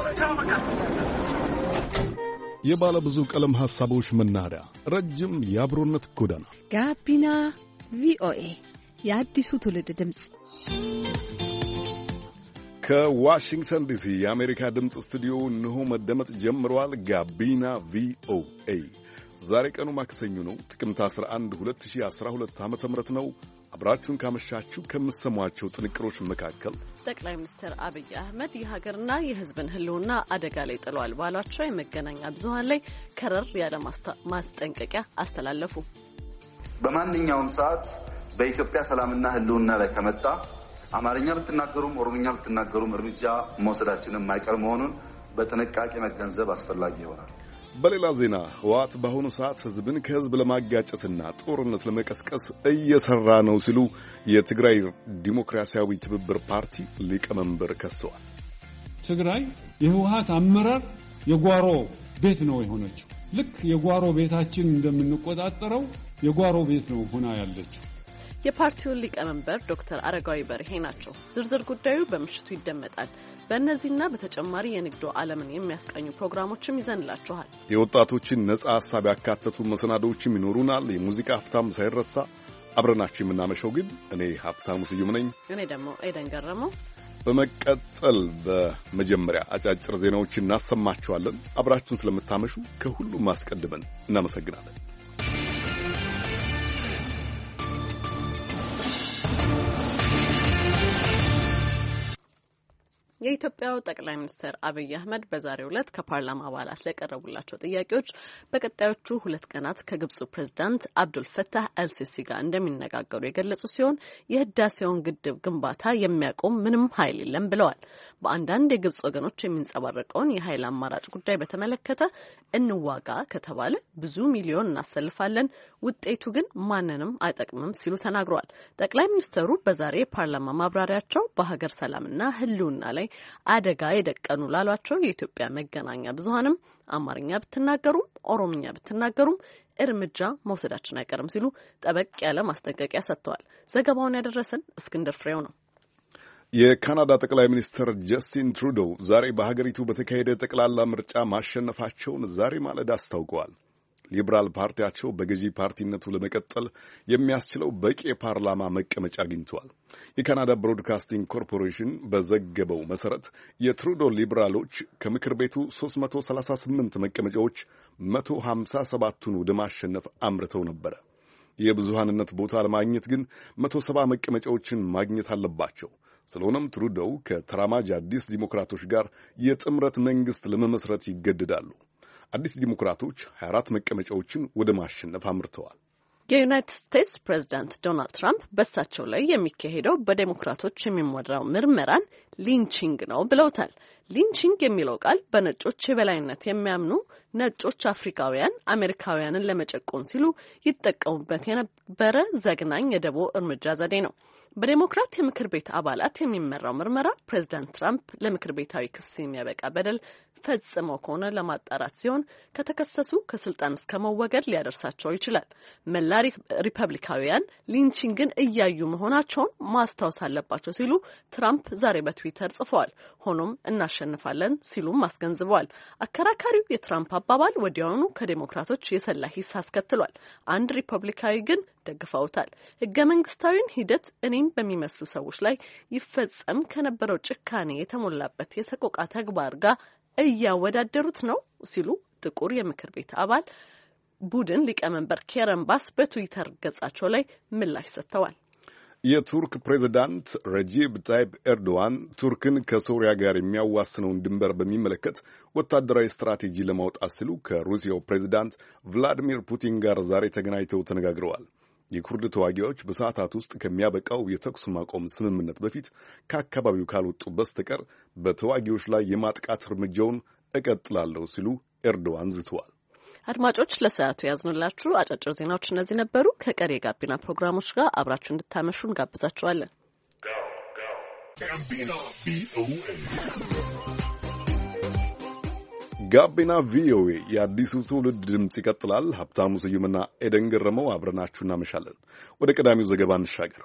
የባለ ብዙ ቀለም ሐሳቦች መናኸሪያ፣ ረጅም የአብሮነት ጎዳና ጋቢና ቪኦኤ የአዲሱ ትውልድ ድምፅ ከዋሽንግተን ዲሲ የአሜሪካ ድምፅ ስቱዲዮ እንሆ መደመጥ ጀምረዋል። ጋቢና ቪኦኤ ዛሬ ቀኑ ማክሰኞ ነው፣ ጥቅምት 11 2012 ዓ.ም ነው። አብራችሁን ካመሻችሁ ከምትሰሟቸው ጥንቅሮች መካከል ጠቅላይ ሚኒስትር አብይ አህመድ የሀገርና የሕዝብን ሕልውና አደጋ ላይ ጥለዋል ባሏቸው የመገናኛ ብዙኃን ላይ ከረር ያለ ማስጠንቀቂያ አስተላለፉ። በማንኛውም ሰዓት በኢትዮጵያ ሰላምና ሕልውና ላይ ከመጣ አማርኛ ብትናገሩም ኦሮምኛ ብትናገሩም እርምጃ መውሰዳችንን የማይቀር መሆኑን በጥንቃቄ መገንዘብ አስፈላጊ ይሆናል። በሌላ ዜና ህወሓት በአሁኑ ሰዓት ህዝብን ከህዝብ ለማጋጨትና ጦርነት ለመቀስቀስ እየሰራ ነው ሲሉ የትግራይ ዲሞክራሲያዊ ትብብር ፓርቲ ሊቀመንበር ከሰዋል። ትግራይ የህወሓት አመራር የጓሮ ቤት ነው የሆነችው። ልክ የጓሮ ቤታችን እንደምንቆጣጠረው የጓሮ ቤት ነው ሆና ያለችው። የፓርቲውን ሊቀመንበር ዶክተር አረጋዊ በርሄ ናቸው። ዝርዝር ጉዳዩ በምሽቱ ይደመጣል። በእነዚህና በተጨማሪ የንግዱ ዓለምን የሚያስቃኙ ፕሮግራሞችም ይዘንላችኋል። የወጣቶችን ነጻ ሐሳብ ያካተቱ መሰናዶዎችም ይኖሩናል። የሙዚቃ ሀብታም ሳይረሳ አብረናችሁ የምናመሸው ግን እኔ ሀብታሙ ስዩም ነኝ። እኔ ደግሞ ኤደን ገረመው። በመቀጠል በመጀመሪያ አጫጭር ዜናዎችን እናሰማችኋለን። አብራችሁን ስለምታመሹ ከሁሉም አስቀድመን እናመሰግናለን። የኢትዮጵያው ጠቅላይ ሚኒስትር አብይ አህመድ በዛሬው ዕለት ከፓርላማ አባላት ለቀረቡላቸው ጥያቄዎች በቀጣዮቹ 2 ቀናት ከግብፁ ፕሬዝዳንት አብዱል ፈታህ አልሲሲ ጋር እንደሚነጋገሩ የገለጹ ሲሆን የህዳሴውን ግድብ ግንባታ የሚያቆም ምንም ኃይል የለም ብለዋል። በአንዳንድ የግብፅ ወገኖች የሚንጸባረቀውን የኃይል አማራጭ ጉዳይ በተመለከተ እንዋጋ ከተባለ ብዙ ሚሊዮን እናሰልፋለን፣ ውጤቱ ግን ማንንም አይጠቅምም ሲሉ ተናግረዋል። ጠቅላይ ሚኒስትሩ በዛሬ የፓርላማ ማብራሪያቸው በሀገር ሰላምና ህልውና ላይ አደጋ የደቀኑ ላሏቸው የኢትዮጵያ መገናኛ ብዙኃንም አማርኛ ብትናገሩም ኦሮምኛ ብትናገሩም እርምጃ መውሰዳችን አይቀርም ሲሉ ጠበቅ ያለ ማስጠንቀቂያ ሰጥተዋል። ዘገባውን ያደረሰን እስክንድር ፍሬው ነው። የካናዳ ጠቅላይ ሚኒስትር ጀስቲን ትሩዶ ዛሬ በሀገሪቱ በተካሄደ ጠቅላላ ምርጫ ማሸነፋቸውን ዛሬ ማለዳ አስታውቀዋል። ሊበራል ፓርቲያቸው በገዢ ፓርቲነቱ ለመቀጠል የሚያስችለው በቂ የፓርላማ መቀመጫ አግኝተዋል። የካናዳ ብሮድካስቲንግ ኮርፖሬሽን በዘገበው መሰረት የትሩዶ ሊበራሎች ከምክር ቤቱ 338 መቀመጫዎች 157ቱን ወደ ማሸነፍ አምርተው ነበረ። የብዙሃንነት ቦታ ለማግኘት ግን 170 መቀመጫዎችን ማግኘት አለባቸው። ስለሆነም ትሩዶው ከተራማጅ አዲስ ዲሞክራቶች ጋር የጥምረት መንግስት ለመመስረት ይገደዳሉ። አዲስ ዲሞክራቶች 24 መቀመጫዎችን ወደ ማሸነፍ አምርተዋል። የዩናይትድ ስቴትስ ፕሬዝዳንት ዶናልድ ትራምፕ በሳቸው ላይ የሚካሄደው በዴሞክራቶች የሚመራው ምርመራን ሊንቺንግ ነው ብለውታል። ሊንቺንግ የሚለው ቃል በነጮች የበላይነት የሚያምኑ ነጮች አፍሪካውያን አሜሪካውያንን ለመጨቆን ሲሉ ይጠቀሙበት የነበረ ዘግናኝ የደቦ እርምጃ ዘዴ ነው። በዴሞክራት የምክር ቤት አባላት የሚመራው ምርመራ ፕሬዝዳንት ትራምፕ ለምክር ቤታዊ ክስ የሚያበቃ በደል ፈጽመው ከሆነ ለማጣራት ሲሆን ከተከሰሱ ከስልጣን እስከ መወገድ ሊያደርሳቸው ይችላል። መላ ሪፐብሊካውያን ሊንቺንግን እያዩ መሆናቸውን ማስታወስ አለባቸው ሲሉ ትራምፕ ዛሬ በትዊተር ጽፈዋል። ሆኖም እናሸንፋለን ሲሉም አስገንዝበዋል። አከራካሪው የትራምፕ አባባል ወዲያውኑ ከዴሞክራቶች የሰላ ሂስ አስከትሏል። አንድ ሪፐብሊካዊ ግን ደግፈውታል። ህገ መንግስታዊን ሂደት እኔን በሚመስሉ ሰዎች ላይ ይፈጸም ከነበረው ጭካኔ የተሞላበት የሰቆቃ ተግባር ጋር እያወዳደሩት ነው ሲሉ ጥቁር የምክር ቤት አባል ቡድን ሊቀመንበር ኬረን ባስ በትዊተር ገጻቸው ላይ ምላሽ ሰጥተዋል። የቱርክ ፕሬዝዳንት ረጂብ ታይፕ ኤርዶዋን ቱርክን ከሶሪያ ጋር የሚያዋስነውን ድንበር በሚመለከት ወታደራዊ ስትራቴጂ ለማውጣት ሲሉ ከሩሲያው ፕሬዝዳንት ቭላዲሚር ፑቲን ጋር ዛሬ ተገናኝተው ተነጋግረዋል። የኩርድ ተዋጊዎች በሰዓታት ውስጥ ከሚያበቃው የተኩስ ማቆም ስምምነት በፊት ከአካባቢው ካልወጡ በስተቀር በተዋጊዎች ላይ የማጥቃት እርምጃውን እቀጥላለሁ ሲሉ ኤርዶዋን ዝተዋል። አድማጮች ለሰዓቱ ያዝኑላችሁ አጫጭር ዜናዎች እነዚህ ነበሩ። ከቀሪ የጋቢና ፕሮግራሞች ጋር አብራችሁ እንድታመሹ እንጋብዛችኋለን። ጋቢና ቪኦኤ የአዲሱ ትውልድ ድምፅ ይቀጥላል። ሀብታሙ ስዩምና ኤደን ገረመው አብረናችሁ እናመሻለን። ወደ ቀዳሚው ዘገባ እንሻገር።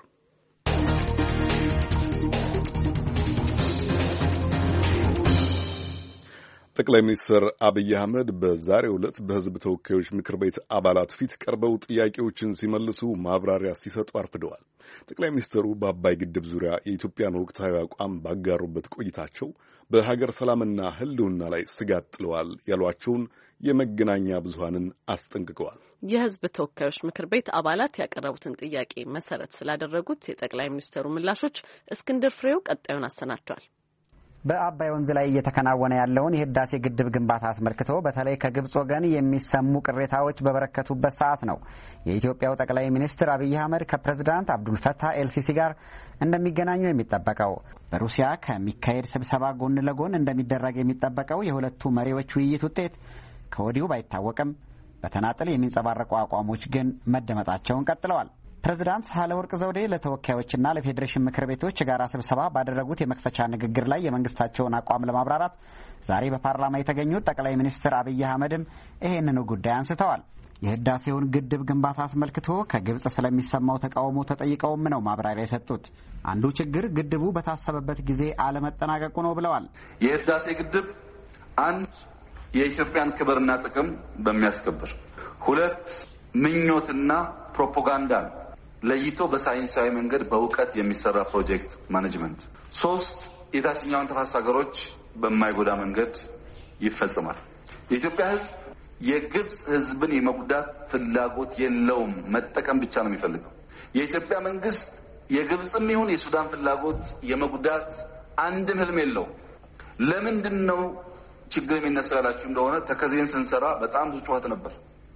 ጠቅላይ ሚኒስትር አብይ አህመድ በዛሬው ዕለት በሕዝብ ተወካዮች ምክር ቤት አባላት ፊት ቀርበው ጥያቄዎችን ሲመልሱ ማብራሪያ ሲሰጡ አርፍደዋል። ጠቅላይ ሚኒስትሩ በአባይ ግድብ ዙሪያ የኢትዮጵያን ወቅታዊ አቋም ባጋሩበት ቆይታቸው በሀገር ሰላምና ሕልውና ላይ ስጋት ጥለዋል ያሏቸውን የመገናኛ ብዙሃንን አስጠንቅቀዋል። የሕዝብ ተወካዮች ምክር ቤት አባላት ያቀረቡትን ጥያቄ መሰረት ስላደረጉት የጠቅላይ ሚኒስትሩ ምላሾች እስክንድር ፍሬው ቀጣዩን አሰናድቷል። በአባይ ወንዝ ላይ እየተከናወነ ያለውን የህዳሴ ግድብ ግንባታ አስመልክቶ በተለይ ከግብጽ ወገን የሚሰሙ ቅሬታዎች በበረከቱበት ሰዓት ነው የኢትዮጵያው ጠቅላይ ሚኒስትር አብይ አህመድ ከፕሬዝዳንት አብዱልፈታህ ኤልሲሲ ጋር እንደሚገናኙ የሚጠበቀው። በሩሲያ ከሚካሄድ ስብሰባ ጎን ለጎን እንደሚደረግ የሚጠበቀው የሁለቱ መሪዎች ውይይት ውጤት ከወዲሁ ባይታወቅም በተናጥል የሚንጸባረቁ አቋሞች ግን መደመጣቸውን ቀጥለዋል። ፕሬዝዳንት ሳህለወርቅ ዘውዴ ለተወካዮችና ለፌዴሬሽን ምክር ቤቶች የጋራ ስብሰባ ባደረጉት የመክፈቻ ንግግር ላይ የመንግስታቸውን አቋም ለማብራራት ዛሬ በፓርላማ የተገኙት ጠቅላይ ሚኒስትር አብይ አህመድም ይሄንኑ ጉዳይ አንስተዋል። የህዳሴውን ግድብ ግንባታ አስመልክቶ ከግብጽ ስለሚሰማው ተቃውሞ ተጠይቀውም ነው ማብራሪያ የሰጡት። አንዱ ችግር ግድቡ በታሰበበት ጊዜ አለመጠናቀቁ ነው ብለዋል። የህዳሴ ግድብ አንድ የኢትዮጵያን ክብርና ጥቅም በሚያስከብር፣ ሁለት ምኞትና ፕሮፓጋንዳ ለይቶ በሳይንሳዊ መንገድ በእውቀት የሚሰራ ፕሮጀክት ማኔጅመንት፣ ሶስት የታችኛውን ተፋሰስ ሀገሮች በማይጎዳ መንገድ ይፈጽማል። የኢትዮጵያ ህዝብ የግብጽ ህዝብን የመጉዳት ፍላጎት የለውም፣ መጠቀም ብቻ ነው የሚፈልገው። የኢትዮጵያ መንግስት የግብጽም ይሁን የሱዳን ፍላጎት የመጉዳት አንድም ህልም የለውም። ለምንድን ነው ችግር የሚነሳ ያላችሁ እንደሆነ ተከዜን ስንሰራ በጣም ብዙ ጩኸት ነበር።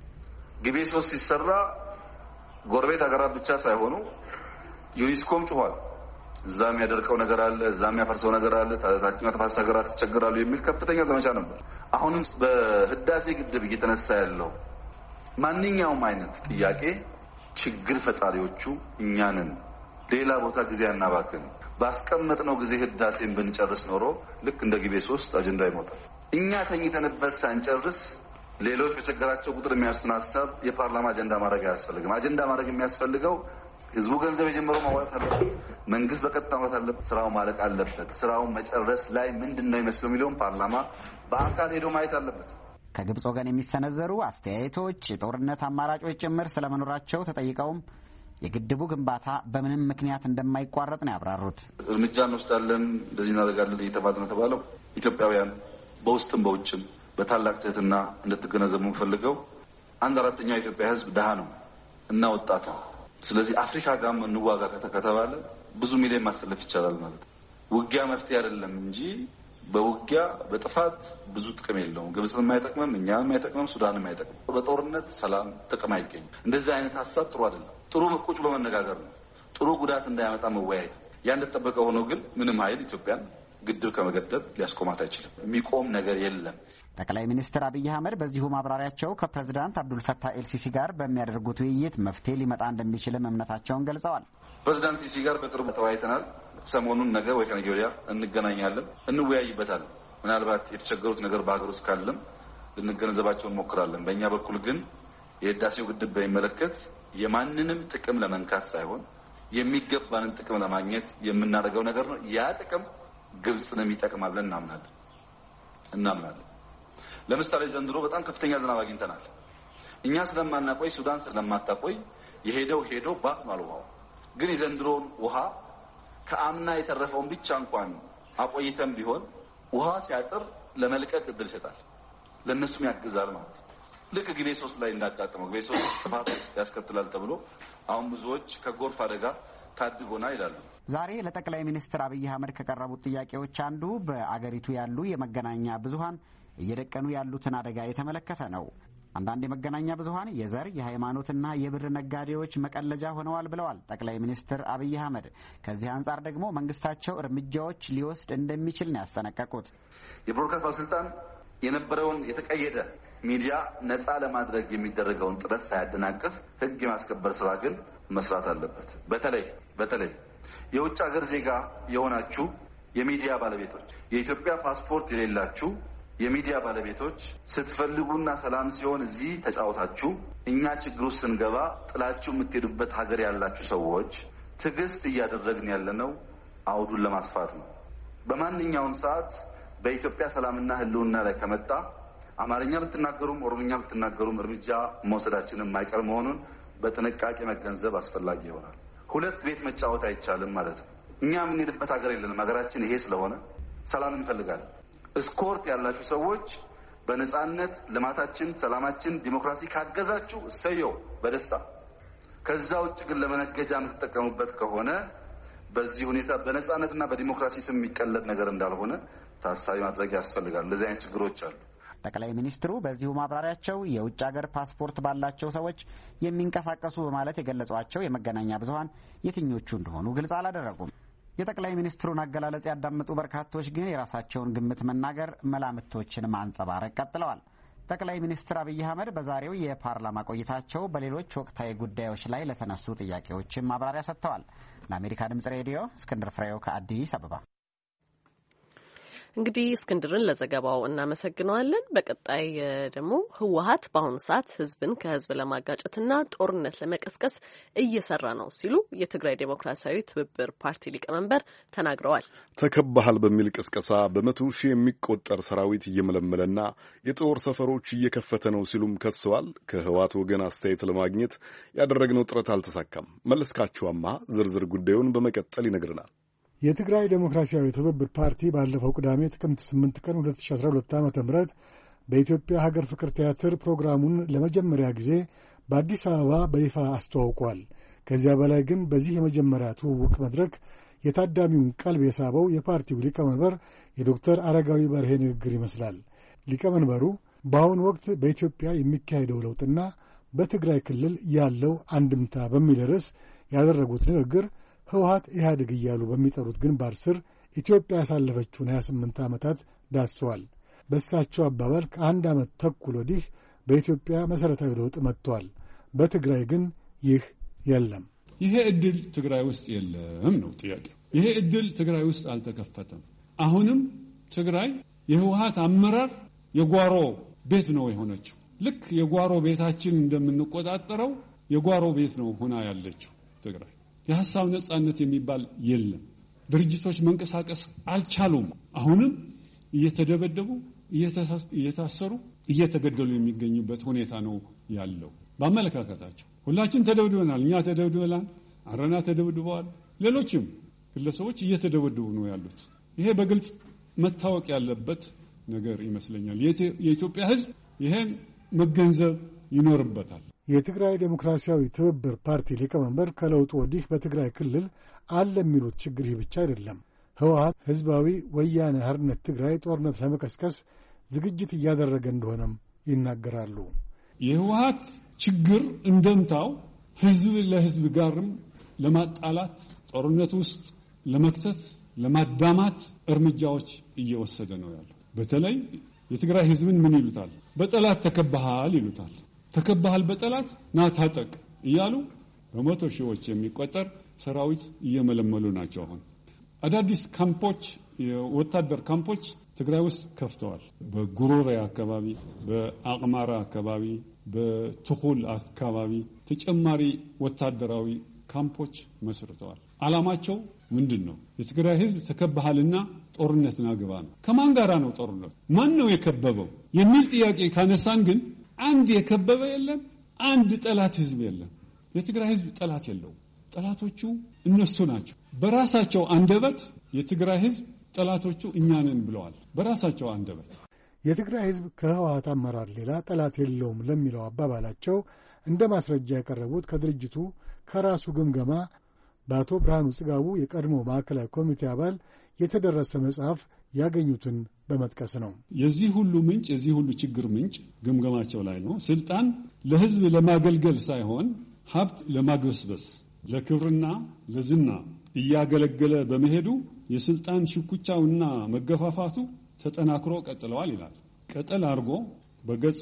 ግቤ 3 ሲሰራ ጎረቤት ሀገራት ብቻ ሳይሆኑ ዩኒስኮም ጩኋል። እዛ የሚያደርቀው ነገር አለ፣ እዛ የሚያፈርሰው ነገር አለ፣ ታችኛው ተፋሰስ ሀገራት ይቸገራሉ የሚል ከፍተኛ ዘመቻ ነበር። አሁንም በህዳሴ ግድብ እየተነሳ ያለው ማንኛውም አይነት ጥያቄ ችግር ፈጣሪዎቹ እኛንን ሌላ ቦታ ጊዜ አናባክን። ባስቀመጥነው ጊዜ ህዳሴን ብንጨርስ ኖሮ ልክ እንደ ግቤ 3 አጀንዳ ይሞታል። እኛ ተኝተንበት ሳንጨርስ ሌሎች በቸገራቸው ቁጥር የሚያስቱን ሀሳብ የፓርላማ አጀንዳ ማድረግ አያስፈልግም። አጀንዳ ማድረግ የሚያስፈልገው ህዝቡ ገንዘብ የጀመረው ማዋጣት አለበት፣ መንግስት በቀጥታ ማዋጣት አለበት፣ ስራው ማለቅ አለበት። ስራውን መጨረስ ላይ ምንድነው የሚመስለው የሚለውን ፓርላማ በአካል ሄዶ ማየት አለበት። ከግብጽ ወገን የሚሰነዘሩ አስተያየቶች የጦርነት አማራጮች ጭምር ስለመኖራቸው ተጠይቀውም የግድቡ ግንባታ በምንም ምክንያት እንደማይቋረጥ ነው ያብራሩት። እርምጃ እንወስዳለን፣ እንደዚህ እናደርጋለን እየተባለ ነው የተባለው። ኢትዮጵያውያን በውስጥም በውጭም በታላቅ ትህትና እንድትገነዘቡ የምፈልገው 1/4 የኢትዮጵያ ህዝብ ድሃ ነው እና ወጣት ነው። ስለዚህ አፍሪካ ጋር እንዋጋ ከተባለ ብዙ ሚሊዮን ማሰለፍ ይቻላል ማለት ነው። ውጊያ መፍትሄ አይደለም እንጂ በውጊያ በጥፋት ብዙ ጥቅም የለውም። ግብጽም አይጠቅምም፣ እኛም አይጠቅምም፣ ሱዳንም አይጠቅምም። በጦርነት ሰላም ጥቅም አይገኝም። እንደዚህ አይነት ሀሳብ ጥሩ አይደለም። ጥሩ ቁጭ ብሎ መነጋገር ነው። ጥሩ ጉዳት እንዳያመጣ መወያየት። ያ እንደተጠበቀ ሆኖ ግን ምንም ኃይል ኢትዮጵያን ግድብ ከመገደብ ሊያስቆማት አይችልም። የሚቆም ነገር የለም። ጠቅላይ ሚኒስትር አብይ አህመድ በዚሁ ማብራሪያቸው ከፕሬዝዳንት አብዱልፈታህ ኤልሲሲ ጋር በሚያደርጉት ውይይት መፍትሄ ሊመጣ እንደሚችልም እምነታቸውን ገልጸዋል። ፕሬዝዳንት ሲሲ ጋር በቅርቡ ተወያይተናል። ሰሞኑን ነገ ወይ ከነገ ወዲያ እንገናኛለን፣ እንወያይበታለን። ምናልባት የተቸገሩት ነገር በሀገር ውስጥ ካለም ልንገነዘባቸው እንሞክራለን። በእኛ በኩል ግን የህዳሴው ግድብ በሚመለከት የማንንም ጥቅም ለመንካት ሳይሆን የሚገባንን ጥቅም ለማግኘት የምናደርገው ነገር ነው። ያ ጥቅም ግብጽንም ይጠቅማል ብለን እናምናለን። ለምሳሌ ዘንድሮ በጣም ከፍተኛ ዝናብ አግኝተናል። እኛ ስለማናቆይ፣ ሱዳን ስለማታቆይ የሄደው ሄዶ ባክኗል ውሃው። ግን የዘንድሮውን ውሃ ከአምና የተረፈውን ብቻ እንኳን አቆይተን ቢሆን ውሃ ሲያጥር ለመልቀቅ እድል ይሰጣል፣ ለእነሱም ያግዛል ማለት ነው። ልክ ግቤ 3 ላይ እንዳጋጠመው ግቤ 3 ጥፋት ያስከትላል ተብሎ አሁን ብዙዎች ከጎርፍ አደጋ ታድጎና ይላሉ። ዛሬ ለጠቅላይ ሚኒስትር አብይ አህመድ ከቀረቡት ጥያቄዎች አንዱ በአገሪቱ ያሉ የመገናኛ ብዙሃን እየደቀኑ ያሉትን አደጋ የተመለከተ ነው። አንዳንድ የመገናኛ ብዙሃን የዘር የሃይማኖትና የብር ነጋዴዎች መቀለጃ ሆነዋል ብለዋል ጠቅላይ ሚኒስትር አብይ አህመድ። ከዚህ አንጻር ደግሞ መንግስታቸው እርምጃዎች ሊወስድ እንደሚችል ነው ያስጠነቀቁት። የብሮድካስት ባለስልጣን የነበረውን የተቀየደ ሚዲያ ነፃ ለማድረግ የሚደረገውን ጥረት ሳያደናቅፍ ህግ የማስከበር ስራ ግን መስራት አለበት። በተለይ የውጭ ሀገር ዜጋ የሆናችሁ የሚዲያ ባለቤቶች፣ የኢትዮጵያ ፓስፖርት የሌላችሁ የሚዲያ ባለቤቶች ስትፈልጉና ሰላም ሲሆን እዚህ ተጫውታችሁ እኛ ችግር ውስጥ ስንገባ ጥላችሁ የምትሄዱበት ሀገር ያላችሁ ሰዎች ትዕግስት እያደረግን ያለነው አውዱን ለማስፋት ነው። በማንኛውም ሰዓት በኢትዮጵያ ሰላምና ህልውና ላይ ከመጣ አማርኛ ብትናገሩም ኦሮምኛ ብትናገሩም እርምጃ መውሰዳችን የማይቀር መሆኑን በጥንቃቄ መገንዘብ አስፈላጊ ይሆናል። ሁለት ቤት መጫወት አይቻልም ማለት ነው። እኛ የምንሄድበት ሀገር የለንም። ሀገራችን ይሄ ስለሆነ ሰላም እንፈልጋለን። እስኮርት ያላችሁ ሰዎች በነጻነት ልማታችን፣ ሰላማችን፣ ዲሞክራሲ ካገዛችሁ እሰየው በደስታ። ከዛ ውጭ ግን ለመነገጃ የምትጠቀሙበት ከሆነ በዚህ ሁኔታ በነጻነትና በዲሞክራሲ ስም የሚቀለድ ነገር እንዳልሆነ ታሳቢ ማድረግ ያስፈልጋል። እንደዚህ አይነት ችግሮች አሉ። ጠቅላይ ሚኒስትሩ በዚሁ ማብራሪያቸው የውጭ ሀገር ፓስፖርት ባላቸው ሰዎች የሚንቀሳቀሱ በማለት የገለጿቸው የመገናኛ ብዙኃን የትኞቹ እንደሆኑ ግልጽ አላደረጉም። የጠቅላይ ሚኒስትሩን አገላለጽ ያዳመጡ በርካቶች ግን የራሳቸውን ግምት መናገር፣ መላምቶችን ማንጸባረቅ ቀጥለዋል። ጠቅላይ ሚኒስትር አብይ አህመድ በዛሬው የፓርላማ ቆይታቸው በሌሎች ወቅታዊ ጉዳዮች ላይ ለተነሱ ጥያቄዎችም ማብራሪያ ሰጥተዋል። ለአሜሪካ ድምጽ ሬዲዮ እስክንድር ፍሬው ከአዲስ አበባ። እንግዲህ እስክንድርን ለዘገባው እናመሰግነዋለን። በቀጣይ ደግሞ ህወሓት በአሁኑ ሰዓት ህዝብን ከህዝብ ለማጋጨትና ጦርነት ለመቀስቀስ እየሰራ ነው ሲሉ የትግራይ ዴሞክራሲያዊ ትብብር ፓርቲ ሊቀመንበር ተናግረዋል። ተከባሃል በሚል ቅስቀሳ በመቶ ሺህ የሚቆጠር ሰራዊት እየመለመለና የጦር ሰፈሮች እየከፈተ ነው ሲሉም ከሰዋል። ከህወሓት ወገን አስተያየት ለማግኘት ያደረግነው ጥረት አልተሳካም። መለስካቸውማ ዝርዝር ጉዳዩን በመቀጠል ይነግረናል። የትግራይ ዴሞክራሲያዊ ትብብር ፓርቲ ባለፈው ቅዳሜ ጥቅምት 8 ቀን 2012 ዓ.ም በኢትዮጵያ ሀገር ፍቅር ቲያትር ፕሮግራሙን ለመጀመሪያ ጊዜ በአዲስ አበባ በይፋ አስተዋውቋል። ከዚያ በላይ ግን በዚህ የመጀመሪያ ትውውቅ መድረክ የታዳሚውን ቀልብ የሳበው የፓርቲው ሊቀመንበር የዶክተር አረጋዊ በርሄ ንግግር ይመስላል። ሊቀመንበሩ በአሁኑ ወቅት በኢትዮጵያ የሚካሄደው ለውጥና በትግራይ ክልል ያለው አንድምታ በሚል ርዕስ ያደረጉት ንግግር ህወሓት ኢህአዴግ እያሉ በሚጠሩት ግንባር ስር ኢትዮጵያ ያሳለፈችውን 28 ዓመታት ዳስሰዋል። በእሳቸው አባባል ከአንድ ዓመት ተኩል ወዲህ በኢትዮጵያ መሠረታዊ ለውጥ መጥቷል። በትግራይ ግን ይህ የለም። ይሄ ዕድል ትግራይ ውስጥ የለም ነው ጥያቄው። ይሄ ዕድል ትግራይ ውስጥ አልተከፈተም። አሁንም ትግራይ የህወሓት አመራር የጓሮ ቤት ነው የሆነችው። ልክ የጓሮ ቤታችን እንደምንቆጣጠረው የጓሮ ቤት ነው ሆና ያለችው ትግራይ። የሐሳብ ነጻነት የሚባል የለም። ድርጅቶች መንቀሳቀስ አልቻሉም። አሁንም እየተደበደቡ፣ እየታሰሩ፣ እየተገደሉ የሚገኙበት ሁኔታ ነው ያለው። በአመለካከታቸው ሁላችን ተደብድበናል። እኛ ተደብድበናል፣ አረና ተደብድበዋል፣ ሌሎችም ግለሰቦች እየተደበደቡ ነው ያሉት። ይሄ በግልጽ መታወቅ ያለበት ነገር ይመስለኛል። የኢትዮጵያ ሕዝብ ይሄን መገንዘብ ይኖርበታል። የትግራይ ዴሞክራሲያዊ ትብብር ፓርቲ ሊቀመንበር ከለውጡ ወዲህ በትግራይ ክልል አለ የሚሉት ችግር ይህ ብቻ አይደለም። ህወሓት ህዝባዊ ወያነ ሓርነት ትግራይ ጦርነት ለመቀስቀስ ዝግጅት እያደረገ እንደሆነም ይናገራሉ። የህወሓት ችግር እንደምታው ህዝብ ለህዝብ ጋርም ለማጣላት፣ ጦርነት ውስጥ ለመክተት፣ ለማዳማት እርምጃዎች እየወሰደ ነው ያለው። በተለይ የትግራይ ህዝብን ምን ይሉታል? በጠላት ተከባሃል ይሉታል። ተከባሃል በጠላት ና ታጠቅ እያሉ በመቶ ሺዎች የሚቆጠር ሰራዊት እየመለመሉ ናቸው። አሁን አዳዲስ ካምፖች፣ የወታደር ካምፖች ትግራይ ውስጥ ከፍተዋል። በጉሮሬ አካባቢ፣ በአቅማራ አካባቢ፣ በትኹል አካባቢ ተጨማሪ ወታደራዊ ካምፖች መስርተዋል። ዓላማቸው ምንድን ነው? የትግራይ ህዝብ ተከባሃልና ጦርነት ናግባ ነው። ከማን ጋራ ነው ጦርነት? ማን ነው የከበበው የሚል ጥያቄ ካነሳን ግን አንድ የከበበ የለም፣ አንድ ጠላት ህዝብ የለም። የትግራይ ህዝብ ጠላት የለውም። ጠላቶቹ እነሱ ናቸው። በራሳቸው አንደበት የትግራይ ህዝብ ጠላቶቹ እኛ ነን ብለዋል። በራሳቸው አንደበት የትግራይ ህዝብ ከህወሓት አመራር ሌላ ጠላት የለውም ለሚለው አባባላቸው እንደ ማስረጃ ያቀረቡት ከድርጅቱ ከራሱ ግምገማ በአቶ ብርሃኑ ጽጋቡ የቀድሞ ማዕከላዊ ኮሚቴ አባል የተደረሰ መጽሐፍ ያገኙትን በመጥቀስ ነው። የዚህ ሁሉ ምንጭ፣ የዚህ ሁሉ ችግር ምንጭ ግምገማቸው ላይ ነው። ስልጣን ለህዝብ ለማገልገል ሳይሆን ሀብት ለማግበስበስ፣ ለክብርና ለዝና እያገለገለ በመሄዱ የስልጣን ሽኩቻውና መገፋፋቱ ተጠናክሮ ቀጥለዋል ይላል። ቀጠል አድርጎ በገጽ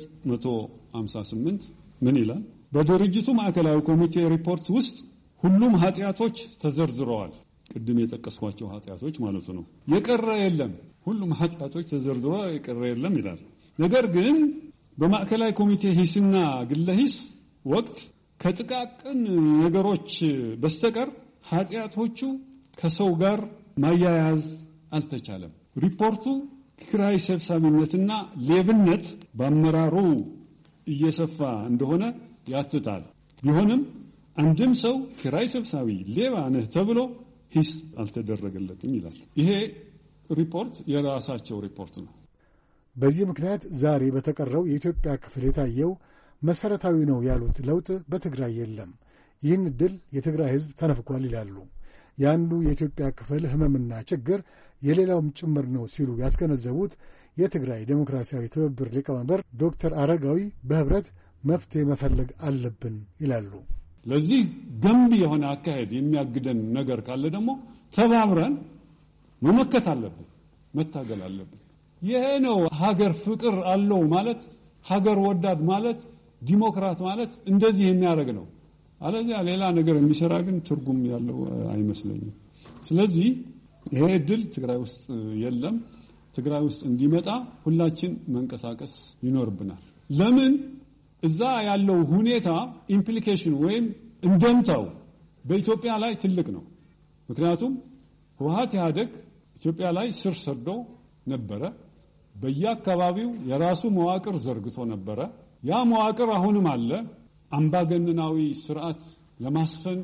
158 ምን ይላል? በድርጅቱ ማዕከላዊ ኮሚቴ ሪፖርት ውስጥ ሁሉም ኃጢያቶች ተዘርዝረዋል። ቅድም የጠቀስኳቸው ኃጢያቶች ማለት ነው። የቀረ የለም። ሁሉም ኃጢያቶች ተዘርዝረው የቀረ የለም ይላል። ነገር ግን በማዕከላዊ ኮሚቴ ሂስና ግለ ሂስ ወቅት ከጥቃቅን ነገሮች በስተቀር ኃጢያቶቹ ከሰው ጋር ማያያዝ አልተቻለም። ሪፖርቱ ኪራይ ሰብሳቢነትና ሌብነት በአመራሩ እየሰፋ እንደሆነ ያትታል። ቢሆንም አንድም ሰው ኪራይ ሰብሳቢ ሌባ ነህ ተብሎ ሂስ አልተደረገለትም ይላል። ይሄ ሪፖርት የራሳቸው ሪፖርት ነው። በዚህ ምክንያት ዛሬ በተቀረው የኢትዮጵያ ክፍል የታየው መሰረታዊ ነው ያሉት ለውጥ በትግራይ የለም። ይህን ዕድል የትግራይ ሕዝብ ተነፍጓል ይላሉ። የአንዱ የኢትዮጵያ ክፍል ሕመምና ችግር የሌላውም ጭምር ነው ሲሉ ያስገነዘቡት የትግራይ ዴሞክራሲያዊ ትብብር ሊቀመንበር ዶክተር አረጋዊ በህብረት መፍትሄ መፈለግ አለብን ይላሉ። ለዚህ ገንቢ የሆነ አካሄድ የሚያግደን ነገር ካለ ደግሞ ተባብረን መመከት አለብን፣ መታገል አለብን። ይሄ ነው ሀገር ፍቅር አለው ማለት፣ ሀገር ወዳድ ማለት፣ ዲሞክራት ማለት እንደዚህ የሚያደርግ ነው። አለዚያ ሌላ ነገር የሚሰራ ግን ትርጉም ያለው አይመስለኝም። ስለዚህ ይሄ እድል ትግራይ ውስጥ የለም። ትግራይ ውስጥ እንዲመጣ ሁላችን መንቀሳቀስ ይኖርብናል። ለምን እዛ ያለው ሁኔታ ኢምፕሊኬሽን ወይም እንደምታው በኢትዮጵያ ላይ ትልቅ ነው። ምክንያቱም ህወሓት ኢህአዴግ ኢትዮጵያ ላይ ስር ሰዶ ነበረ። በየአካባቢው የራሱ መዋቅር ዘርግቶ ነበረ። ያ መዋቅር አሁንም አለ። አምባገነናዊ ስርዓት ለማስፈን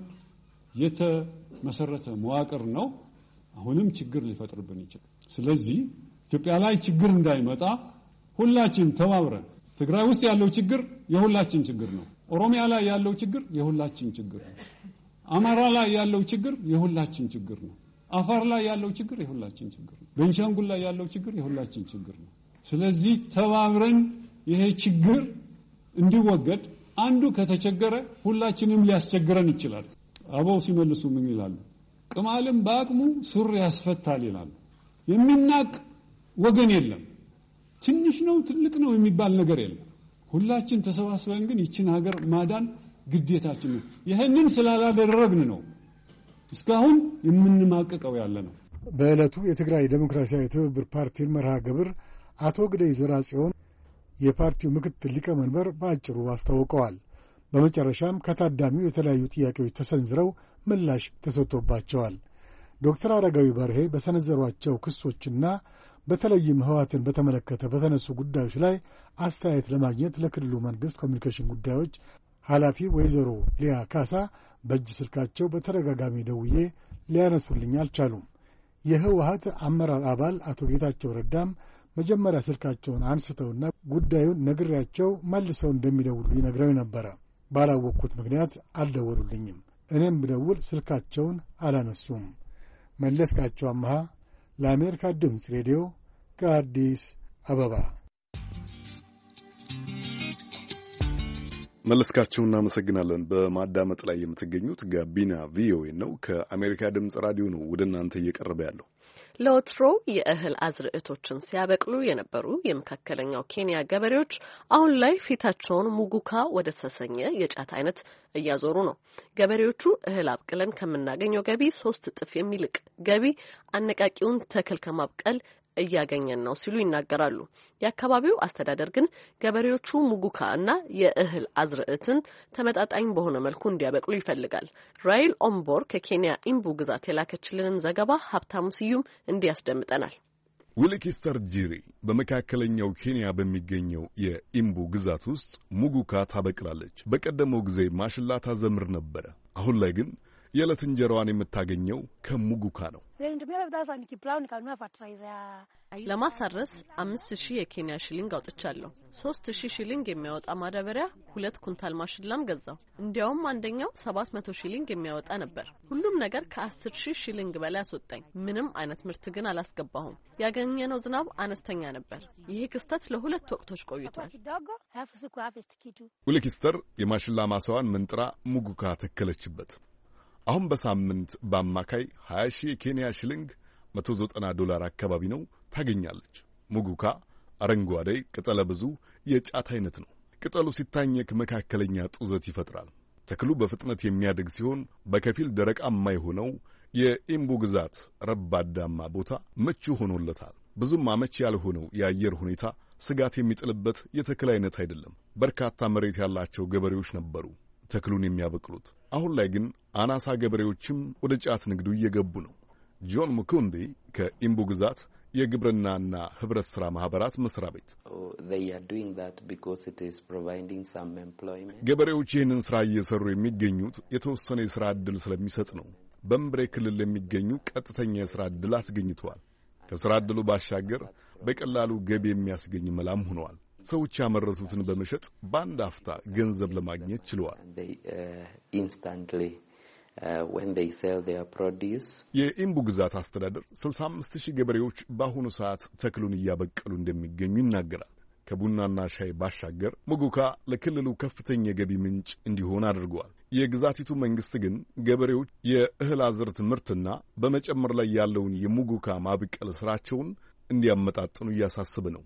የተመሰረተ መዋቅር ነው። አሁንም ችግር ሊፈጥርብን ይችላል። ስለዚህ ኢትዮጵያ ላይ ችግር እንዳይመጣ ሁላችን ተባብረን፣ ትግራይ ውስጥ ያለው ችግር የሁላችን ችግር ነው። ኦሮሚያ ላይ ያለው ችግር የሁላችን ችግር ነው። አማራ ላይ ያለው ችግር የሁላችን ችግር ነው። አፋር ላይ ያለው ችግር የሁላችን ችግር ነው። ቤንሻንጉል ላይ ያለው ችግር የሁላችን ችግር ነው። ስለዚህ ተባብረን ይሄ ችግር እንዲወገድ፣ አንዱ ከተቸገረ ሁላችንም ሊያስቸግረን ይችላል። አበው ሲመልሱ ምን ይላሉ? ቅማልም በአቅሙ ሱሪ ያስፈታል ይላሉ። የሚናቅ ወገን የለም። ትንሽ ነው ትልቅ ነው የሚባል ነገር የለም። ሁላችን ተሰባስበን ግን ይችን ሀገር ማዳን ግዴታችን ነው። ይሄንን ስላላደረግን ነው እስካሁን የምንማቀቀው ያለ ነው። በዕለቱ የትግራይ ዴሞክራሲያዊ ትብብር ፓርቲን መርሃ ግብር አቶ ግደይ ዘርአጽዮን የፓርቲው ምክትል ሊቀመንበር በአጭሩ አስታውቀዋል። በመጨረሻም ከታዳሚው የተለያዩ ጥያቄዎች ተሰንዝረው ምላሽ ተሰጥቶባቸዋል። ዶክተር አረጋዊ በርሄ በሰነዘሯቸው ክሶችና በተለይም ህወሓትን በተመለከተ በተነሱ ጉዳዮች ላይ አስተያየት ለማግኘት ለክልሉ መንግሥት ኮሚኒኬሽን ጉዳዮች ኃላፊ ወይዘሮ ሊያ ካሳ በእጅ ስልካቸው በተደጋጋሚ ደውዬ ሊያነሱልኝ አልቻሉም። የህወሓት አመራር አባል አቶ ጌታቸው ረዳም መጀመሪያ ስልካቸውን አንስተውና ጉዳዩን ነግሬያቸው መልሰው እንደሚደውሉ ይነግረው ነበረ። ባላወቅኩት ምክንያት አልደወሉልኝም። እኔም ብደውል ስልካቸውን አላነሱም። መለስካቸው አምሃ ለአሜሪካ ድምፅ ሬዲዮ ከአዲስ አበባ። መለስካቸው እናመሰግናለን። በማዳመጥ ላይ የምትገኙት ጋቢና ቪኦኤ ነው። ከአሜሪካ ድምፅ ራዲዮ ነው ወደ እናንተ እየቀረበ ያለው። ለወትሮ የእህል አዝርዕቶችን ሲያበቅሉ የነበሩ የመካከለኛው ኬንያ ገበሬዎች አሁን ላይ ፊታቸውን ሙጉካ ወደ ተሰኘ የጫት አይነት እያዞሩ ነው። ገበሬዎቹ እህል አብቅለን ከምናገኘው ገቢ 3 እጥፍ የሚልቅ ገቢ አነቃቂውን ተክል ከማብቀል እያገኘን ነው ሲሉ ይናገራሉ። የአካባቢው አስተዳደር ግን ገበሬዎቹ ሙጉካ እና የእህል አዝርዕትን ተመጣጣኝ በሆነ መልኩ እንዲያበቅሉ ይፈልጋል። ራይል ኦምቦር ከኬንያ ኢምቡ ግዛት የላከችልንን ዘገባ ሀብታሙ ስዩም እንዲያስደምጠናል። ዊልኪስተር ጂሪ በመካከለኛው ኬንያ በሚገኘው የኢምቡ ግዛት ውስጥ ሙጉካ ታበቅላለች። በቀደመው ጊዜ ማሽላ ታዘምር ነበረ። አሁን ላይ ግን የዕለት እንጀራዋን የምታገኘው ከሙጉካ ነው። ለማሳረስ 5000 የኬንያ ሽሊንግ አውጥቻለሁ። 3000 ሽሊንግ የሚያወጣ ማዳበሪያ 2 ኩንታል ማሽላም ገዛው። እንዲያውም አንደኛው 700 ሽሊንግ የሚያወጣ ነበር። ሁሉም ነገር ከ10000 ሽሊንግ በላይ አስወጣኝ። ምንም አይነት ምርት ግን አላስገባሁም። ያገኘነው ዝናብ አነስተኛ ነበር። ይህ ክስተት ለ2 ወቅቶች ቆይቷል። ዊልኪስተር የማሽላ ማሳዋን መንጥራ ሙጉካ ተከለችበት። አሁን በሳምንት በአማካይ 20,000 የኬንያ ሽሊንግ $190 አካባቢ ነው ታገኛለች። ሙጉካ አረንጓዴ ቅጠለ ብዙ የጫት አይነት ነው። ቅጠሉ ሲታኘክ መካከለኛ ጡዘት ይፈጥራል። ተክሉ በፍጥነት የሚያድግ ሲሆን በከፊል ደረቃማ የሆነው የኢምቡ ግዛት ረባዳማ ቦታ ምቹ ሆኖለታል። ብዙም አመቺ ያልሆነው የአየር ሁኔታ ስጋት የሚጥልበት የተክል አይነት አይደለም። በርካታ መሬት ያላቸው ገበሬዎች ነበሩ ተክሉን የሚያበቅሉት። አሁን ላይ ግን አናሳ ገበሬዎችም ወደ ጫት ንግዱ እየገቡ ነው። ጆን ሙኩንዲ ከኢምቡ ግዛት የግብርናና ህብረት ሥራ ማህበራት መስሪያ ቤት። ገበሬዎች ይህንን ሥራ እየሰሩ የሚገኙት የተወሰነ የሥራ ዕድል ስለሚሰጥ ነው። በእምብሬ ክልል የሚገኙ ቀጥተኛ የሥራ ዕድል አስገኝተዋል። ከሥራ ዕድሉ ባሻገር በቀላሉ ገቢ የሚያስገኝ መላም ሆነዋል። ሰዎች ያመረቱትን በመሸጥ በአንድ አፍታ ገንዘብ ለማግኘት ችለዋል። የኢምቡ ግዛት አስተዳደር 65,000 ገበሬዎች በአሁኑ ሰዓት ተክሉን እያበቀሉ እንደሚገኙ ይናገራል። ከቡናና ሻይ ባሻገር ሙጉካ ለክልሉ ከፍተኛ የገቢ ምንጭ እንዲሆን አድርገዋል። የግዛቲቱ መንግስት ግን ገበሬዎች የእህል አዝርት ምርትና በመጨመር ላይ ያለውን የሙጉካ ማብቀል ስራቸውን እንዲያመጣጥኑ እያሳሰበ ነው።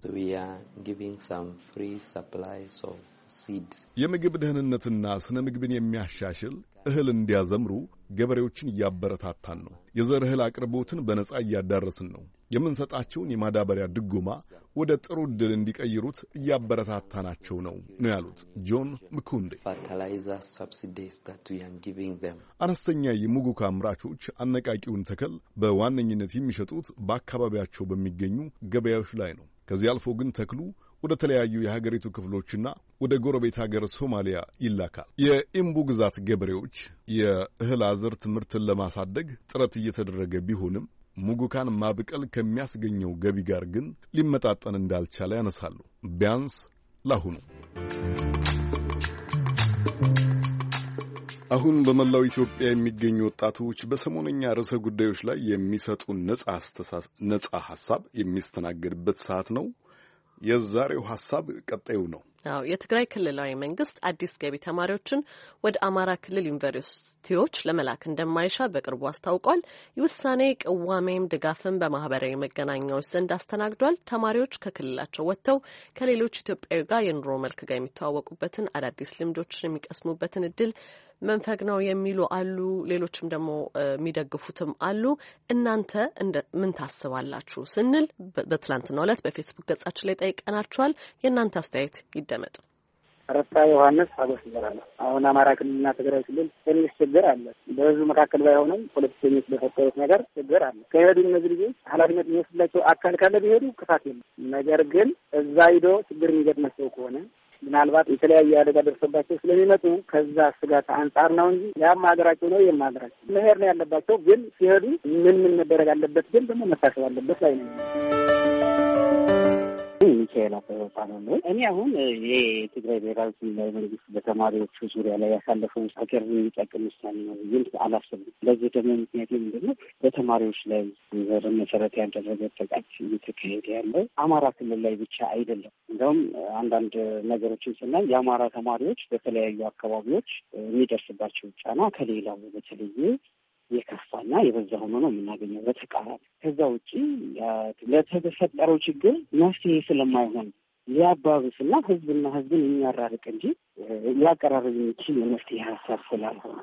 የምግብ ደህንነትና ስነ ምግብን የሚያሻሽል እህል እንዲያዘምሩ ገበሬዎችን እያበረታታን ነው። የዘር እህል አቅርቦትን በነጻ እያዳረስን ነው። የምንሰጣቸውን የማዳበሪያ ድጎማ ወደ ጥሩ ዕድል እንዲቀይሩት እያበረታታናቸው ነው ያሉት ጆን ምኩንዴ። አነስተኛ የሙጉካ አምራቾች አነቃቂውን ተክል በዋነኝነት የሚሸጡት በአካባቢያቸው በሚገኙ ገበያዎች ላይ ነው። ከዚህ አልፎ ግን ተክሉ ወደ ተለያዩ የሀገሪቱ ክፍሎችና ወደ ጎረቤት ሀገር ሶማሊያ ይላካል። የኢምቡ ግዛት ገበሬዎች የእህል አዝርት ምርትን ለማሳደግ ጥረት እየተደረገ ቢሆንም ሙጉካን ማብቀል ከሚያስገኘው ገቢ ጋር ግን ሊመጣጠን እንዳልቻለ ያነሳሉ። ቢያንስ ላሁኑ። አሁን በመላው ኢትዮጵያ የሚገኙ ወጣቶች በሰሞነኛ ርዕሰ ጉዳዮች ላይ የሚሰጡን ነጻ ሐሳብ የሚስተናገድበት ሰዓት ነው። የዛሬው ሐሳብ ቀጣዩ ነው። የትግራይ ክልላዊ መንግስት አዲስ ገቢ ተማሪዎችን ወደ አማራ ክልል ዩኒቨርሲቲዎች ለመላክ እንደማይሻ በቅርቡ አስታውቋል። የውሳኔ ቅዋሜም ድጋፍን በማህበራዊ መገናኛዎች ዘንድ አስተናግዷል። ተማሪዎች ከክልላቸው ወጥተው ከሌሎች ኢትዮጵያዊ ጋር የኑሮ መልክ ጋር የሚተዋወቁበትን አዳዲስ ልምዶችን የሚቀስሙበትን እድል መንፈግ ነው የሚሉ አሉ። ሌሎችም ደግሞ የሚደግፉትም አሉ። እናንተ ምን ታስባላችሁ ስንል በትላንትናው ዕለት በፌስቡክ ገጻችን ላይ ጠይቀናችኋል። የእናንተ አስተያየት ይደመጥ። ረሳ ዮሐንስ አጎስ ይባላል። አሁን አማራ ክልልና ትግራይ ክልል ትንሽ ችግር አለ። በህዝቡ መካከል ባይሆንም ፖለቲከኞች በፈጠሩት ነገር ችግር አለ። ከሄዱ እነዚህ ልጆች ኃላፊነት የሚወስድላቸው አካል ካለ ቢሄዱ ክፋት የለም። ነገር ግን እዛ ሂዶ ችግር የሚገጥማቸው ከሆነ ምናልባት የተለያየ አደጋ ደርሶባቸው ስለሚመጡ ከዛ ስጋት አንጻር ነው እንጂ ያም ሀገራቸው ነው የማገራቸው መሄድ ነው ያለባቸው። ግን ሲሄዱ ምን መደረግ አለበት ግን ደግሞ መታሰብ አለበት ላይ ነው። ሚካኤል አፈባባለው እኔ አሁን የትግራይ ብሔራዊ ክልላዊ መንግስት በተማሪዎቹ ዙሪያ ላይ ያሳለፈውን ሀገር የሚጠቅም ውሳኔ ነው ግን አላሰብም። ለዚህ ደግሞ ምክንያት ምንድነው? በተማሪዎች ላይ ዘርን መሰረት ያደረገ ጥቃት እየተካሄደ ያለው አማራ ክልል ላይ ብቻ አይደለም። እንደውም አንዳንድ ነገሮችን ስናይ የአማራ ተማሪዎች በተለያዩ አካባቢዎች የሚደርስባቸው ጫና ከሌላው በተለየ የከፋና የበዛ ሆኖ ነው የምናገኘው። በተቃራኒ ከዛ ውጪ ለተፈጠረው ችግር መፍትሄ ስለማይሆን ሊያባብስና ህዝብና ህዝብን የሚያራርቅ እንጂ ሊያቀራርብ የሚችል የመፍትሄ ሀሳብ ስላልሆነ።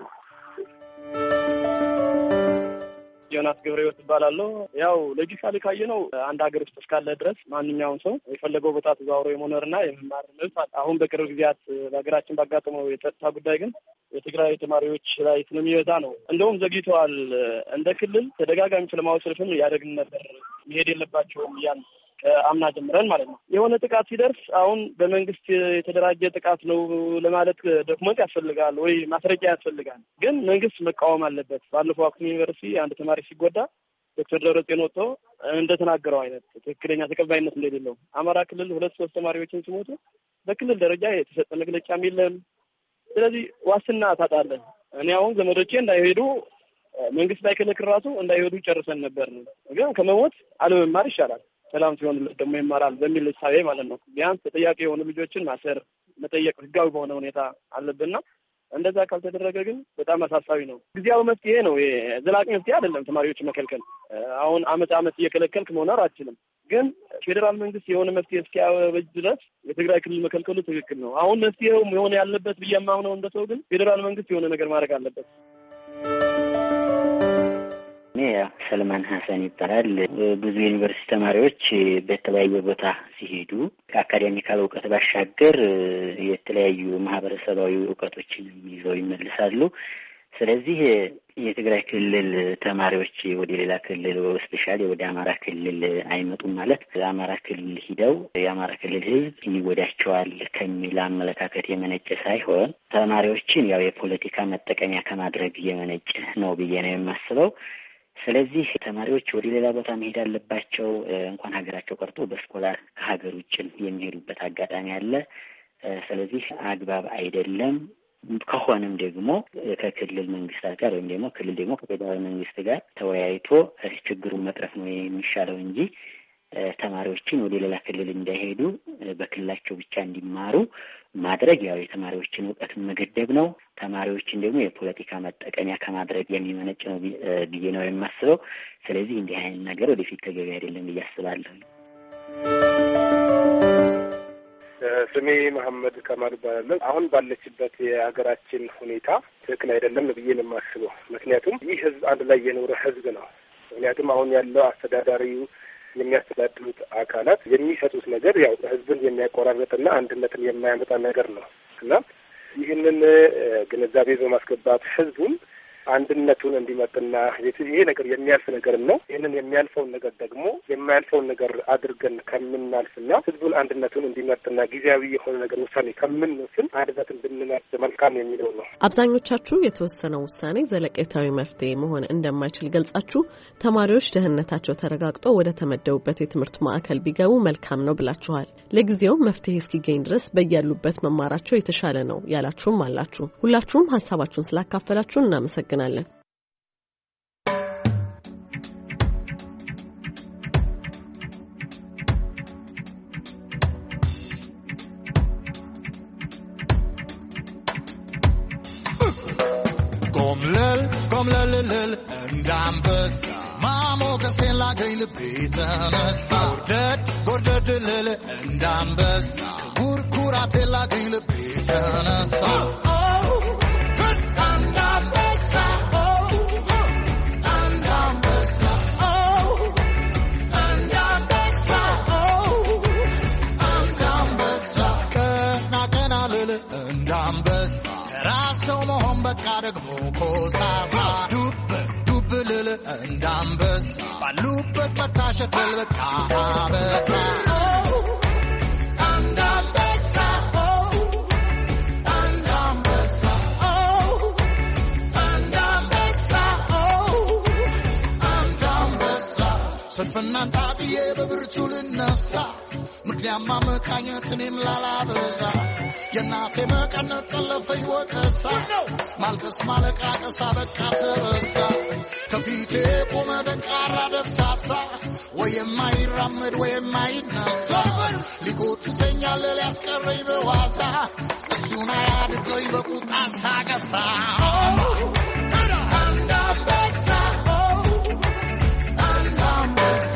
ዮናስ ገብረሕይወት እባላለሁ። ያው ሎጂካሊ ካየነው አንድ ሀገር ውስጥ እስካለ ድረስ ማንኛውም ሰው የፈለገው ቦታ ተዛውሮ የመኖርና የመማር መብት አለ። አሁን በቅርብ ጊዜያት በሀገራችን ባጋጠመው የጸጥታ ጉዳይ ግን የትግራይ ተማሪዎች ላይ ስለሚበዛ ነው። እንደውም ዘግይተዋል። እንደ ክልል ተደጋጋሚ ሰላማዊ ሰልፍን ያደረግን ነበር። መሄድ የለባቸውም ያን አምና ጀምረን ማለት ነው። የሆነ ጥቃት ሲደርስ አሁን በመንግስት የተደራጀ ጥቃት ነው ለማለት ዶክመንት ያስፈልጋል ወይ ማስረጃ ያስፈልጋል። ግን መንግስት መቃወም አለበት። ባለፈው አክሱም ዩኒቨርሲቲ አንድ ተማሪ ሲጎዳ ዶክተር ደብረጽዮን ወጥቶ እንደተናገረው አይነት ትክክለኛ ተቀባይነት እንደሌለው አማራ ክልል 2-3 ተማሪዎችን ሲሞቱ በክልል ደረጃ የተሰጠ መግለጫም የለም። ስለዚህ ዋስትና ታጣለን። እኔ አሁን ዘመዶቼ እንዳይሄዱ መንግስት ላይ ከለክል ራሱ እንዳይሄዱ ጨርሰን ነበር። ግን ከመሞት አለመማር ይሻላል። ሰላም ሲሆን ደግሞ ይማራል በሚል እሳቤ ማለት ነው። ቢያንስ ተጠያቂ የሆኑ ልጆችን ማሰር መጠየቅ ህጋዊ በሆነ ሁኔታ አለብንና እንደዛ ካልተደረገ ግን በጣም አሳሳቢ ነው። ጊዜያዊ መፍትሄ ነው፣ ዘላቂ መፍትሄ አይደለም። ተማሪዎች መከልከል አሁን አመት እየከለከልክ መኖር አትችልም። ግን ፌዴራል መንግስት የሆነ መፍትሄ እስኪያበጅ ድረስ የትግራይ ክልል መከልከሉ ትክክል ነው። አሁን መፍትሄው የሆነ ያለበት ብዬ የማምነው እንደ ሰው ግን ፌዴራል መንግስት የሆነ ነገር ማድረግ አለበት። ሰልማን ሀሰን ይባላል። ብዙ ዩኒቨርሲቲ ተማሪዎች በተለያየ ቦታ ሲሄዱ ከአካዳሚካል እውቀት ባሻገር የተለያዩ ማህበረሰባዊ እውቀቶችን ይዘው ይመልሳሉ። ስለዚህ የትግራይ ክልል ተማሪዎች ወደ ሌላ ክልል ስፔሻሊ ወደ አማራ ክልል አይመጡም ማለት አማራ ክልል ሂደው የአማራ ክልል ህዝብ ይወዳቸዋል ከሚል አመለካከት የመነጨ ሳይሆን ተማሪዎችን ያው የፖለቲካ መጠቀሚያ ከማድረግ የመነጨ ነው ብዬ ነው የማስበው። ስለዚህ ተማሪዎች ወደ ሌላ ቦታ መሄድ አለባቸው። እንኳን ሀገራቸው ቀርቶ በስኮላር ከሀገር ውጭ የሚሄዱበት አጋጣሚ አለ። ስለዚህ አግባብ አይደለም። ከሆነም ደግሞ ከክልል መንግስታት ጋር ወይም ደግሞ ክልል ደግሞ ከፌደራል መንግስት ጋር ተወያይቶ ችግሩን መቅረፍ ነው የሚሻለው እንጂ ተማሪዎችን ወደ ሌላ ክልል እንዳይሄዱ በክልላቸው ብቻ እንዲማሩ ማድረግ ያው የተማሪዎችን እውቀት መገደብ ነው። ተማሪዎችን ደግሞ የፖለቲካ መጠቀሚያ ከማድረግ የሚመነጭ ነው ብዬ ነው የማስበው። ስለዚህ እንዲህ አይነት ነገር ወደፊት ተገቢ አይደለም ብዬ አስባለሁ። ስሜ መሐመድ ከማል ይባላል። አሁን ባለችበት የሀገራችን ሁኔታ ትክክል አይደለም ብዬ ነው የማስበው። ምክንያቱም ይህ ህዝብ አንድ ላይ የኖረ ህዝብ ነው። ምክንያቱም አሁን ያለው አስተዳዳሪው የሚያስተዳድሩት አካላት የሚሰጡት ነገር ያው ህዝብን የሚያቆራረጥና አንድነትን የማያመጣ ነገር ነው እና ይህንን ግንዛቤ በማስገባት ህዝቡን አንድነቱን እንዲመጥና ይሄ ነገር የሚያልፍ ነገር ነው። ይህንን የሚያልፈውን ነገር ደግሞ የማያልፈውን ነገር አድርገን ከምናልፍና ህዝቡን አንድነቱን እንዲመጥና ጊዜያዊ የሆነ ነገር ውሳኔ ከምንወስን አንድነትን ብንመርጥ መልካም የሚለው ነው። አብዛኞቻችሁ የተወሰነው ውሳኔ ዘለቄታዊ መፍትሄ መሆን እንደማይችል ገልጻችሁ ተማሪዎች ደህንነታቸው ተረጋግጦ ወደ ተመደቡበት የትምህርት ማዕከል ቢገቡ መልካም ነው ብላችኋል። ለጊዜው መፍትሄ እስኪገኝ ድረስ በያሉበት መማራቸው የተሻለ ነው ያላችሁም አላችሁ። ሁላችሁም ሀሳባችሁን ስላካፈላችሁ እናመሰግናለን። Komlel ndambes mamo kasela gail bitanas gordet lel ndambes kurkuratela gail bitanas ደግሞ ኮሳሳ ዱብ ልል እንዳንበስ ባሉበት መታሸተል በቃ አበሳ አንዳንበሳ አንዳንበሳ አንዳንበሳ አንዳንበሳ ስንፍናን ታጥዬ በብርቱ ልነሳ ምክንያት ማመካኘት እኔም ላላበዛ የእናቴ መቀነት ጠለፈኝ ወቀሳ ማልቀስ ማለቃቀስ በቃ ተረሳ ከፊቴ ቆመ ደንቃራ ደብሳሳ ወይ የማይራመድ ወይ የማይነሳ ሊጎትተኛል ሊያስቀረኝ በዋሳ እሱን አያድርገኝ በቁጣ ሳገሳ አንዳንበሳ አንዳንበሳ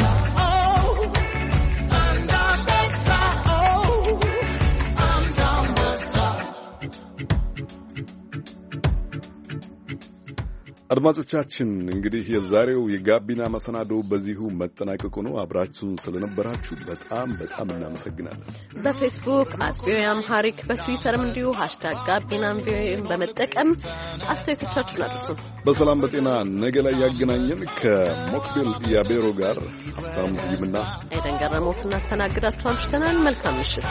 አድማጮቻችን እንግዲህ የዛሬው የጋቢና መሰናዶ በዚሁ መጠናቀቁ ነው። አብራችሁን ስለነበራችሁ በጣም እናመሰግናለን። በፌስቡክ @ቪኦኤአምሃሪክ በትዊተርም እንዲሁ #ጋቢናቪኦኤን በመጠቀም አስተያየቶቻችሁን አድርሱ። በሰላም በጤና ነገ ላይ ያገናኘን። ከሞክቤል ያቤሮ ጋር ሀብታሙ ስዩምና ኤደን ገረመው ስናስተናግዳችሁ አምሽተናል። መልካም ምሽት።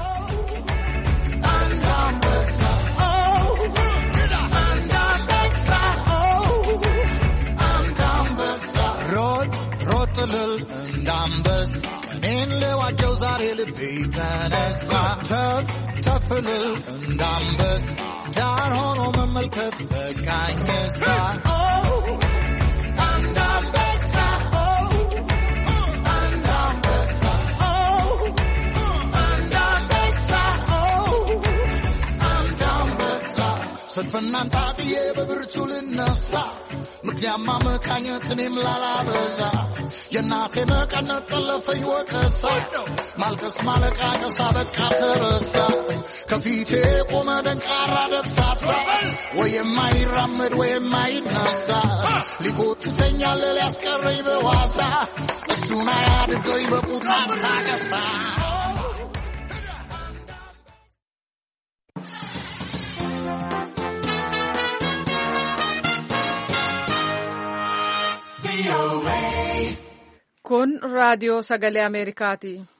ሮጥልል እንዳንበስ እኔን ለዋጀው ዛሬ ልቤ ተነሳ ተፍልል እንዳንበስ ዳር ሆኖ መመልከት በቃኝሳ አንዳንበሳ አንዳንበሳ አንዳንበሳ አንዳንበሳ ስንፍናን ታጥዬ በብርቱ ልነሳ ምክንያት ማመካኘት እኔም ላላበዛ የእናቴ መቀነት ጠለፈኝ ወቀሳ ማልቀስ ማለቃቀስ በቃ ተረሳ ከፊቴ ቆመ ደንቃራ ደብሳሳ ወይ የማይራመድ ወይ የማይነሳ ሊጎትተኛል ሊያስቀረኝ በዋሳ እሱን አያድርገኝ በቁጣ ሳገሳ Kun raadiyoo sagalee Ameerikaati.